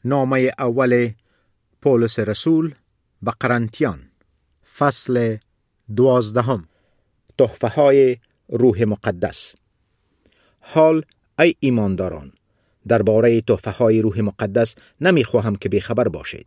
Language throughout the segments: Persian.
نامه اول پولس رسول به قرنتیان، فصل 12. تحفه های روح مقدس. حال ای ایمانداران، درباره تحفه های روح مقدس نمیخواهم که بیخبر باشید.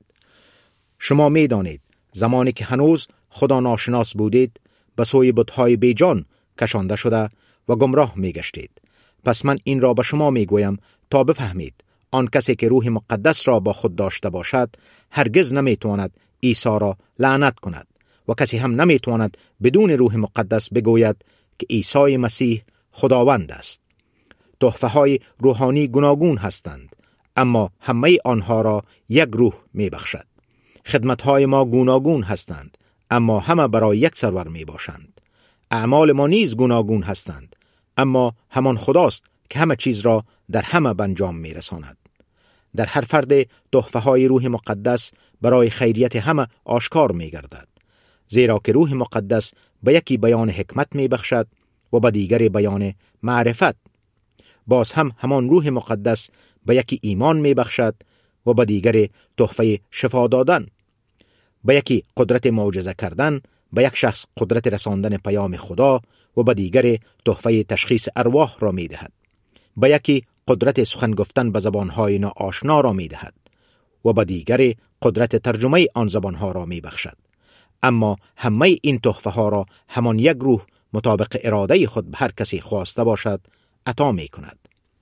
شما میدانید زمانی که هنوز خدا ناشناس بودید به سوی بت‌های بیجان کشانده شده و گمراه میگشتید. پس من این را به شما میگویم تا بفهمید آن کسی که روح مقدس را با خود داشته باشد هرگز نمیتواند عیسی را لعنت کند و کسی هم نمیتواند بدون روح مقدس بگوید که عیسی مسیح خداوند است. تحفه های روحانی گوناگون هستند، اما همه آنها را یک روح میبخشد. خدمت های ما گوناگون هستند، اما همه برای یک سرور میباشند. اعمال ما نیز گوناگون هستند، اما همان خداست که همه چیز را در همه به انجام میرساند. در هر فرد تحفه های روح مقدس برای خیریت همه آشکار میگردد، زیرا که روح مقدس به یکی بیان حکمت میبخشد و به دیگر بیان معرفت. باز هم همان روح مقدس به یکی ایمان میبخشد و به دیگر تحفه شفا دادن، به یکی قدرت معجزه کردن، به یک شخص قدرت رساندن پیام خدا و به دیگر تحفه تشخیص ارواح را میدهد، به یکی قدرت سخن گفتن به زبانهای ناآشنا را میدهد و به دیگر قدرت ترجمه آن زبانها را میبخشد. اما همه این تحفه ها را همان یک روح مطابق اراده خود به هر کسی خواسته باشد عطا می کند.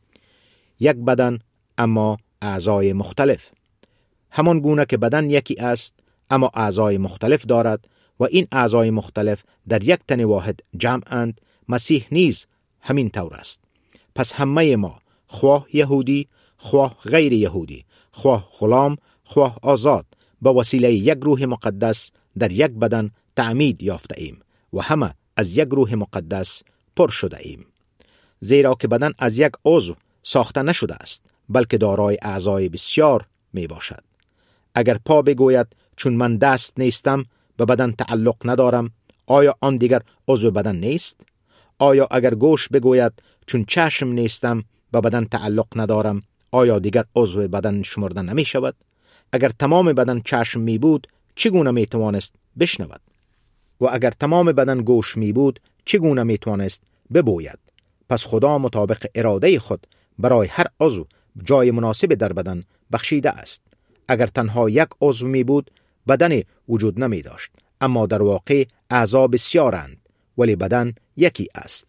یک بدن اما اعضای مختلف. همان گونه که بدن یکی است اما اعضای مختلف دارد و این اعضای مختلف در یک تن واحد جمع اند، مسیح نیز همین طور است. پس همه ما، خواه یهودی، خواه غیر یهودی، خواه غلام، خواه آزاد، به وسیله یک روح مقدس در یک بدن تعمید یافته ایم و همه از یک روح مقدس پر شده ایم. زیرا که بدن از یک عضو ساخته نشده است، بلکه دارای اعضای بسیار می باشد. اگر پا بگوید چون من دست نیستم به بدن تعلق ندارم، آیا آن دیگر عضو بدن نیست؟ آیا اگر گوش بگوید چون چشم نیستم به بدن تعلق ندارم، آیا دیگر عضو بدن شمرده نمی شود؟ اگر تمام بدن چشم می بود، چگونه می توانست بشنود؟ و اگر تمام بدن گوش می بود، چگونه می توانست ببوید؟ پس خدا مطابق اراده خود برای هر عضو جای مناسب در بدن بخشیده است. اگر تنها یک عضو می بود، بدن وجود نمی داشت، اما در واقع اعضا بسیارند ولی بدن یکی است.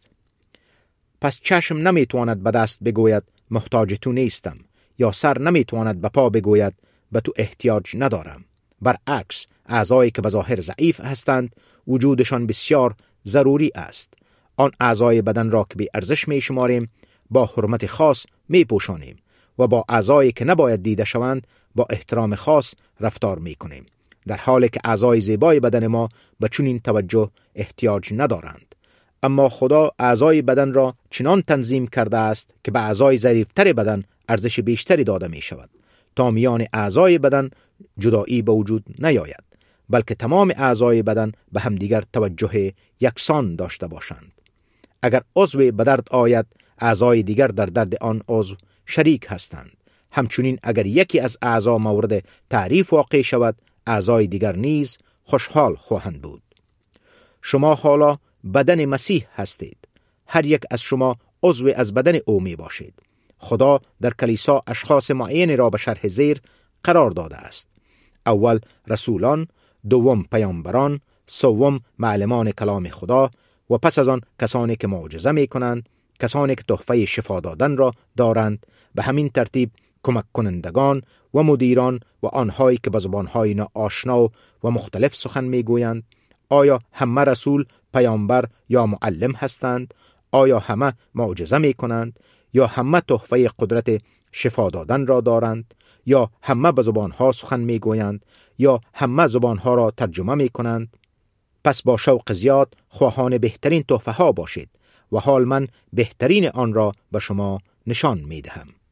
پس چشم نمی تواند به دست بگوید محتاج تو نیستم، یا سر نمی تواند به پا بگوید به تو احتیاج ندارم. برعکس، اعضایی که به ظاهر ضعیف هستند وجودشان بسیار ضروری است. آن اعضای بدن را که بی ارزش می شماریم با حرمت خاص می پوشانیم و با اعضایی که نباید دیده شوند با احترام خاص رفتار می کنیم، در حالی که اعضای زیبای بدن ما به چنین توجه احتیاج ندارند. اما خدا اعضای بدن را چنان تنظیم کرده است که به اعضای ضعیفتر بدن ارزش بیشتری داده می شود، تا میان اعضای بدن جدایی به وجود نیاید، بلکه تمام اعضای بدن به همدیگر توجه یکسان داشته باشند. اگر عضو به درد آید، اعضای دیگر در درد آن عضو شریک هستند. همچنین اگر یکی از اعضا مورد تعریف واقع شود، اعضای دیگر نیز خوشحال خواهند بود. شما حالا بدن مسیح هستید. هر یک از شما عضو از بدن او می باشید. خدا در کلیسا اشخاص معین را به شرح زیر قرار داده است: اول رسولان، دوم پیامبران، سوم معلمان کلام خدا و پس از آن کسانی که معجزه می کنند، کسانی که تحفه شفا دادن را دارند، به همین ترتیب کمک کنندگان و مدیران و آنهایی که به زبانهای ناآشنا و مختلف سخن می گویند. آیا همه رسول، پیامبر یا معلم هستند؟ آیا همه معجزه می کنند؟ یا همه تحفه قدرت شفا دادن را دارند؟ یا همه به زبانها سخن می گویند؟ یا همه زبانها را ترجمه می کنند؟ پس با شوق زیاد خواهان بهترین تحفه ها باشید و حال من بهترین آن را به شما نشان می دهم.